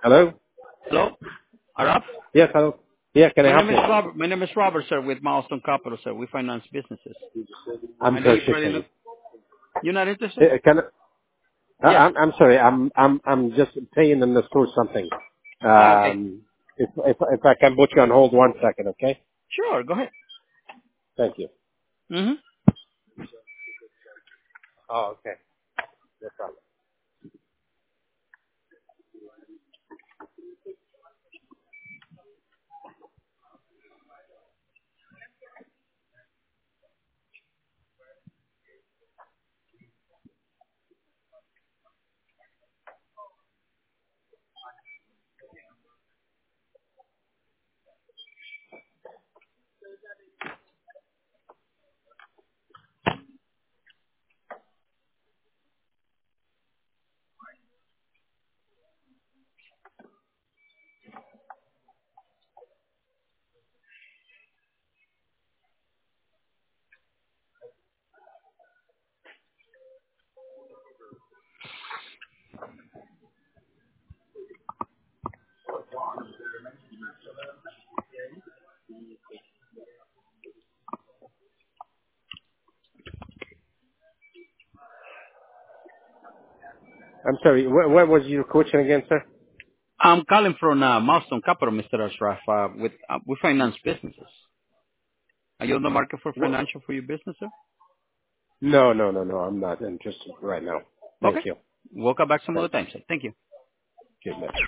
Hello? Hello? Araf? Yes, hello. Yeah, can I My help name is you? Robert. My name is Robert, sir, with Milestone Capital, sir. We finance businesses. I'm I know so you probably look. chicken. You're not interested? Can Yes. I'm sorry. I'm just paying in the store something. Oh, okay. If I can put you on hold 1 second, okay? Sure. Go ahead. Thank you. Mm-hmm. Oh, okay. No problem. I'm sorry. Where was your question again, sir? I'm calling from Milestone Capital, Mr. Ashraf. We finance businesses. Are you on the market for Wh- financial for your business, sir? No. I'm not interested right now. Thank Okay. you. We'll come back some other Thanks. time, sir. Thank you. Good night.